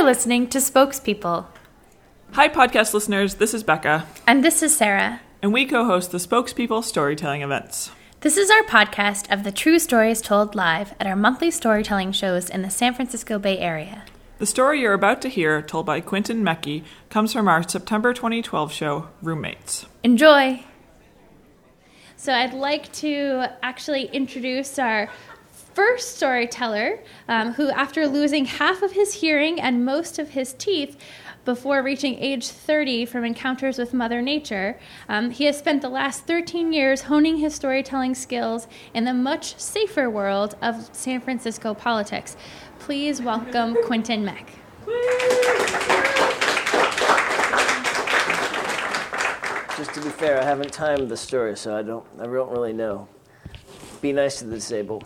You're listening to Spokespeople. Hi, podcast listeners. This is Becca. And this is Sarah. And we co-host the Spokespeople storytelling events. This is our podcast of the true stories told live at our monthly storytelling shows in the San Francisco Bay Area. The story you're about to hear, told by Quentin Mecke, comes from our September 2012 show, Roommates. Enjoy! So I'd like to actually introduce our first storyteller, who after losing half of his hearing and most of his teeth before reaching age 30 from encounters with Mother Nature, he has spent the last 13 years honing his storytelling skills in the much safer world of San Francisco politics. Please welcome Quentin Mecke. Just to be fair, I haven't timed the story, so I don't really know. Be nice to the disabled.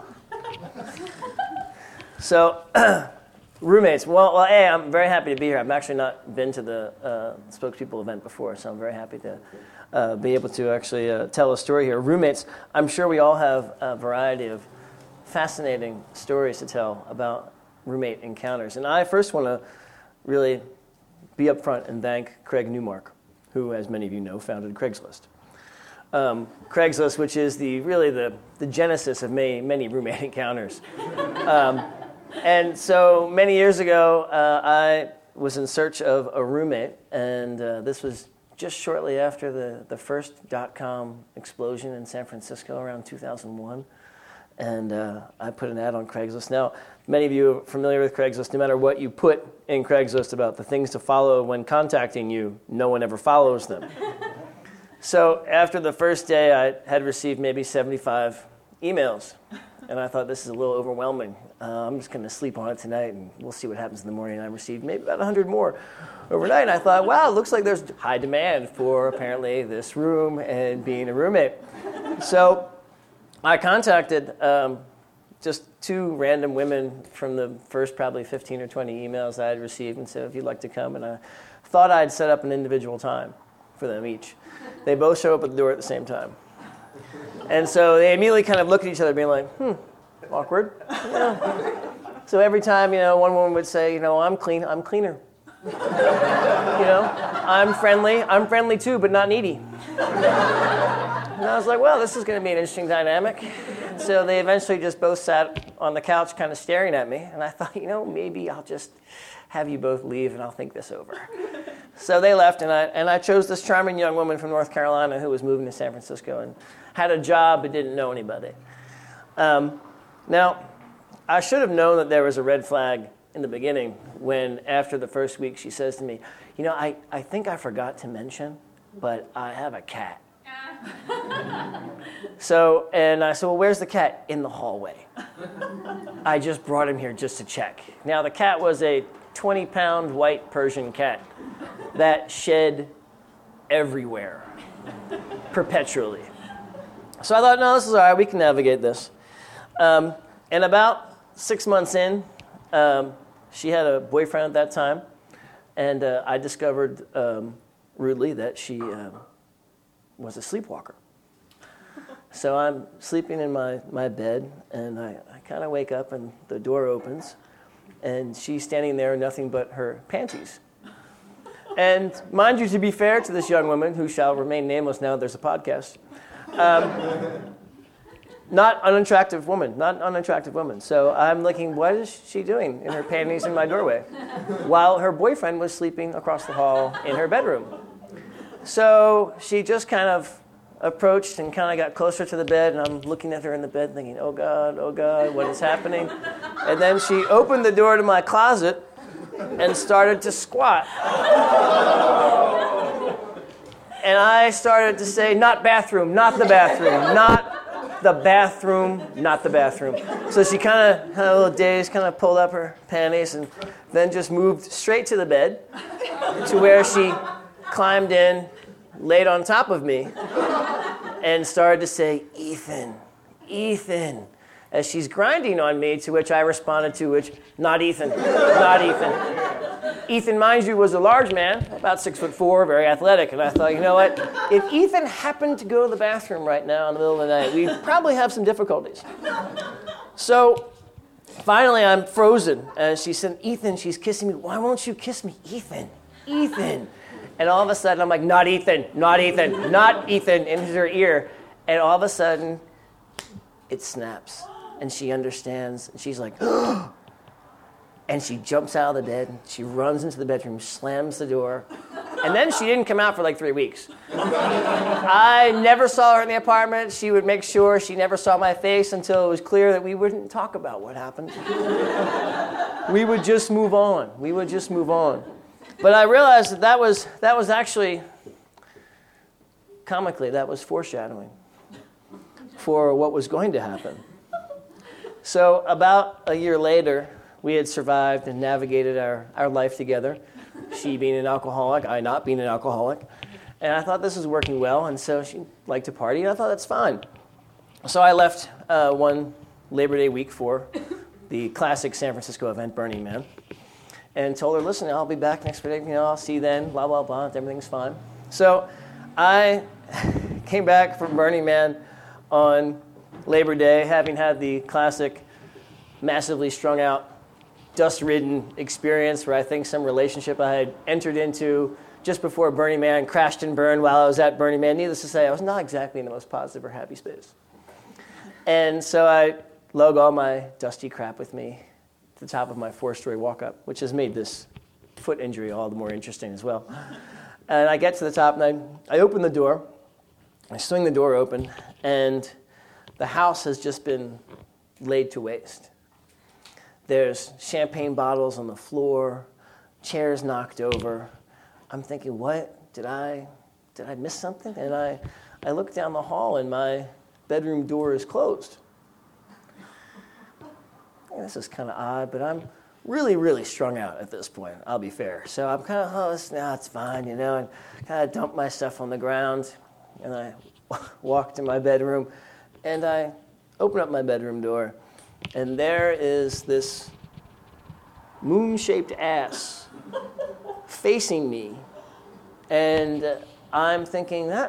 So, roommates. Well, hey, I'm very happy to be here. I've actually not been to the Spokespeople event before, so I'm very happy to be able to actually tell a story here. Roommates, I'm sure we all have a variety of fascinating stories to tell about roommate encounters. And I first want to really be upfront and thank Craig Newmark, who, as many of you know, founded Craigslist. Craigslist, which is the genesis of many roommate encounters. And so many years ago, I was in search of a roommate, and this was just shortly after the first .com explosion in San Francisco around 2001. And I put an ad on Craigslist. Now, many of you are familiar with Craigslist. No matter what you put in Craigslist about the things to follow when contacting you, no one ever follows them. So after the first day, I had received maybe 75 emails. And I thought, this is a little overwhelming. I'm just going to sleep on it tonight, and we'll see what happens in the morning. And I received maybe about 100 more overnight. And I thought, wow, it looks like there's high demand for apparently this room and being a roommate. So I contacted just two random women from the first probably 15 or 20 emails I had received and said, if you'd like to come. And I thought I'd set up an individual time for them each. They both show up at the door at the same time. And so they immediately kind of look at each other being like, awkward. Yeah. So every time, one woman would say, I'm cleaner. I'm friendly too, but not needy. And I was like, well, this is going to be an interesting dynamic. So they eventually just both sat on the couch kind of staring at me. And I thought, maybe I'll just have you both leave and I'll think this over. So they left, and I chose this charming young woman from North Carolina who was moving to San Francisco and had a job but didn't know anybody. Now, I should have known that there was a red flag in the beginning when, after the first week, she says to me, I think I forgot to mention, but I have a cat. And I said, well, where's the cat? In the hallway. I just brought him here just to check. Now, the cat was a 20-pound white Persian cat that shed everywhere, perpetually. So I thought, no, this is all right. We can navigate this. And about 6 months in, she had a boyfriend at that time, and I discovered rudely that she was a sleepwalker. So I'm sleeping in my bed, and I kind of wake up, and the door opens, and she's standing there in nothing but her panties. And mind you, to be fair to this young woman, who shall remain nameless now that there's a podcast, not an unattractive woman. So I'm looking, what is she doing in her panties in my doorway? While her boyfriend was sleeping across the hall in her bedroom. So she just kind of approached and kind of got closer to the bed, and I'm looking at her in the bed thinking, oh God, what is happening? And then she opened the door to my closet and started to squat. And I started to say, not bathroom, not the bathroom, not the bathroom, not the bathroom. So she kind of had a little dazed, kind of pulled up her panties, and then just moved straight to the bed to where she climbed in, laid on top of me, and started to say, Ethan, as she's grinding on me, to which I responded not Ethan. Ethan, mind you, was a large man, about 6'4", very athletic, and I thought, you know what? If Ethan happened to go to the bathroom right now in the middle of the night, we'd probably have some difficulties. So finally, I'm frozen. And she said, Ethan, she's kissing me. Why won't you kiss me? Ethan, Ethan. And all of a sudden, I'm like, not Ethan, not Ethan, not Ethan, into her ear. And all of a sudden, it snaps. And she understands. And she's like, and she jumps out of the bed. She runs into the bedroom, slams the door. And then she didn't come out for like 3 weeks. I never saw her in the apartment. She would make sure she never saw my face until it was clear that we wouldn't talk about what happened. We would just move on. We would just move on. But I realized that was actually, comically, that was foreshadowing for what was going to happen. So about a year later, we had survived and navigated our life together. She being an alcoholic, I not being an alcoholic. And I thought this was working well, and so she liked to party, and I thought that's fine. So I left one Labor Day week for the classic San Francisco event, Burning Man, and told her, listen, I'll be back next week, I'll see you then, blah, blah, blah, everything's fine. So I came back from Burning Man on Labor Day, having had the classic, massively strung out, dust-ridden experience where I think some relationship I had entered into just before Burning Man crashed and burned while I was at Burning Man. Needless to say, I was not exactly in the most positive or happy space. And so I lug all my dusty crap with me to the top of my 4-story walk-up, which has made this foot injury all the more interesting as well. And I get to the top, and I open the door. I swing the door open, and the house has just been laid to waste. There's champagne bottles on the floor, chairs knocked over. I'm thinking, what? Did I miss something? And I look down the hall, and my bedroom door is closed. This is kind of odd, but I'm really, really strung out at this point, I'll be fair. So I'm kind of, it's fine, and kind of dump my stuff on the ground, and I walk to my bedroom, and I open up my bedroom door, and there is this moon-shaped ass facing me, and I'm thinking, is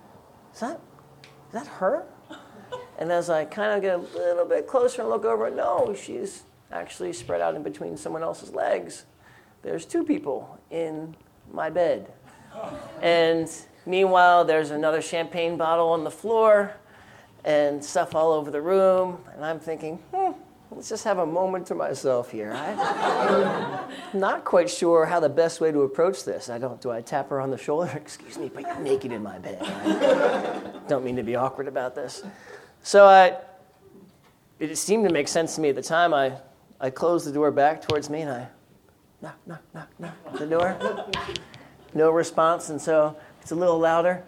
that her? And as I kind of get a little bit closer and look over, no, she's actually spread out in between someone else's legs. There's 2 people in my bed. And meanwhile, there's another champagne bottle on the floor and stuff all over the room. And I'm thinking, let's just have a moment to myself here. I'm not quite sure how the best way to approach this. Do I tap her on the shoulder? Excuse me, but you're naked in my bed. I don't mean to be awkward about this. So it seemed to make sense to me at the time. I closed the door back towards me, and I knock at the door. No response, and so it's a little louder.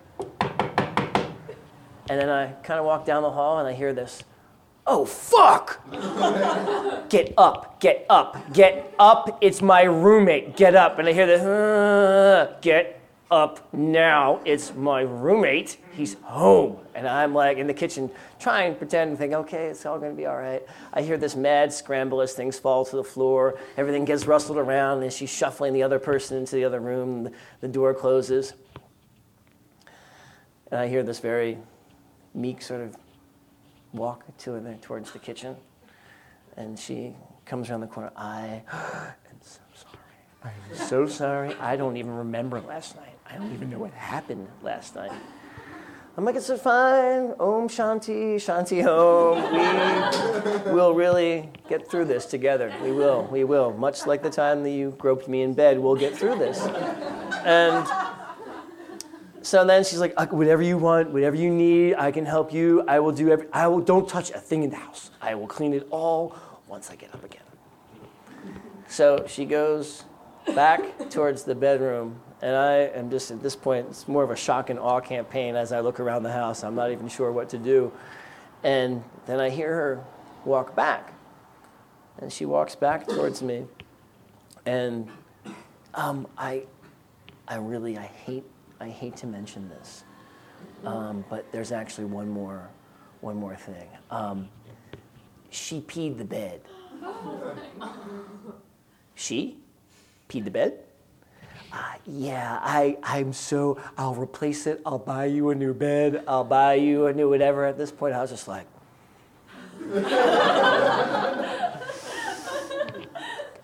And then I kind of walk down the hall, and I hear this, oh, fuck! Get up, get up, get up. It's my roommate, get up. And I hear this, get up now. It's my roommate. He's home. And I'm like in the kitchen trying to pretend and think, okay, it's all going to be all right. I hear this mad scramble as things fall to the floor. Everything gets rustled around, and she's shuffling the other person into the other room. The door closes. And I hear this very meek sort of walk towards the kitchen. And she comes around the corner. I am so sorry. I'm so sorry. I don't even remember last night. I don't even know what happened last night. I'm like, it's fine. Om Shanti, Shanti Om. We will really get through this together. We will. Much like the time that you groped me in bed, we'll get through this. And so then she's like, whatever you want, whatever you need, I can help you. I will do don't touch a thing in the house. I will clean it all once I get up again. So she goes back towards the bedroom, and I am just, at this point, it's more of a shock and awe campaign as I look around the house. I'm not even sure what to do. And then I hear her walk back. And she walks back towards me. And I hate to mention this, but there's actually one more thing. She peed the bed. She peed the bed? I'll replace it. I'll buy you a new bed. I'll buy you a new whatever. At this point, I was just like,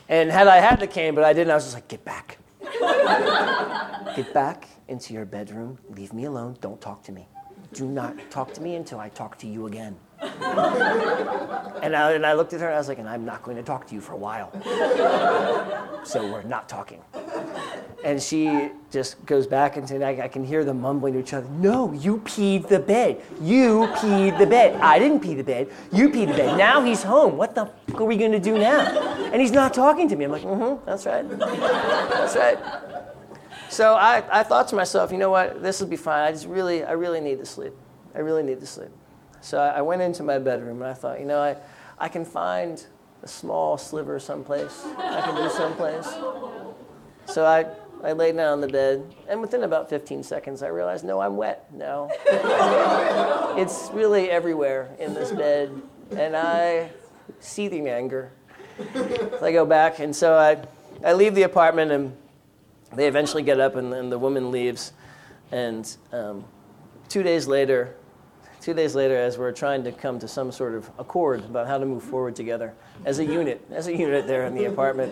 And had I had the cane, but I didn't, I was just like, get back. Get back into your bedroom. Leave me alone. Don't talk to me. Do not talk to me until I talk to you again. And I looked at her and I was like, and I'm not going to talk to you for a while. So we're not talking. And she just goes back and I can hear them mumbling to each other, no, you peed the bed. You peed the bed. I didn't pee the bed. You peed the bed. Now he's home. What the fuck are we going to do now? And he's not talking to me. I'm like, that's right. That's right. So I thought to myself, you know what, this will be fine. I really need to sleep. I really need to sleep. So I went into my bedroom and I thought, you know, I can find a small sliver someplace. I can do someplace. So I laid down on the bed, and within about 15 seconds, I realized, no, I'm wet now. It's really everywhere in this bed, and seething anger. So I go back, and so I leave the apartment, and they eventually get up, and the woman leaves. And 2 days later, as we're trying to come to some sort of accord about how to move forward together as a unit there in the apartment,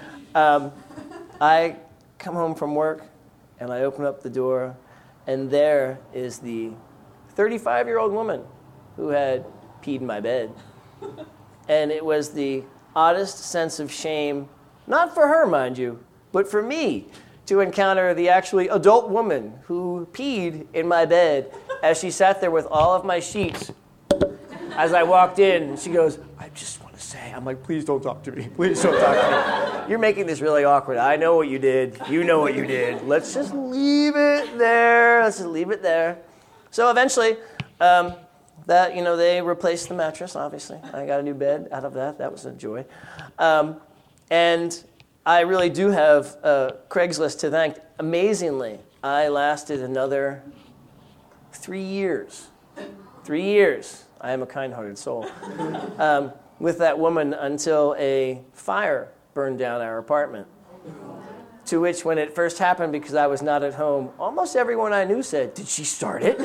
I come home from work, and I open up the door, and there is the 35-year-old woman who had peed in my bed. And it was the oddest sense of shame, not for her, mind you, but for me, to encounter the actually adult woman who peed in my bed as she sat there with all of my sheets. As I walked in, she goes, I just want to say, I'm like, please don't talk to me. Please don't talk to me. You're making this really awkward. I know what you did. You know what you did. Let's just leave it there. Let's just leave it there. So eventually, they replaced the mattress, obviously. I got a new bed out of that. That was a joy. And I really do have Craigslist to thank. Amazingly, I lasted another 3 years. 3 years. I am a kind-hearted soul. With that woman until a fire burned down our apartment. To which, when it first happened, because I was not at home, almost everyone I knew said, did she start it?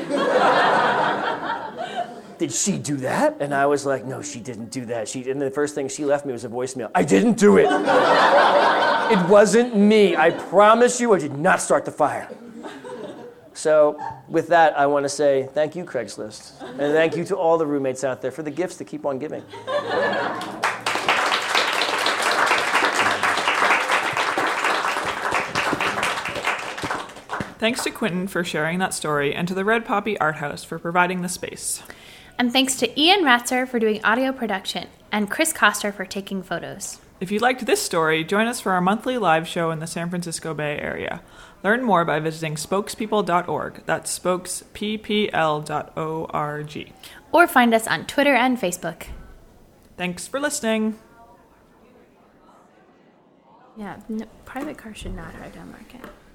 Did she do that? And I was like, no, she didn't do that. And the first thing she left me was a voicemail. I didn't do it. It wasn't me. I promise you I did not start the fire. So with that, I want to say thank you, Craigslist. And thank you to all the roommates out there for the gifts that keep on giving. Thanks to Quentin for sharing that story, and to the Red Poppy Art House for providing the space. And thanks to Ian Ratzer for doing audio production, and Chris Koster for taking photos. If you liked this story, join us for our monthly live show in the San Francisco Bay Area. Learn more by visiting spokespeople.org. That's spokesppl.org. Or find us on Twitter and Facebook. Thanks for listening. Yeah, private cars should not drive down Market.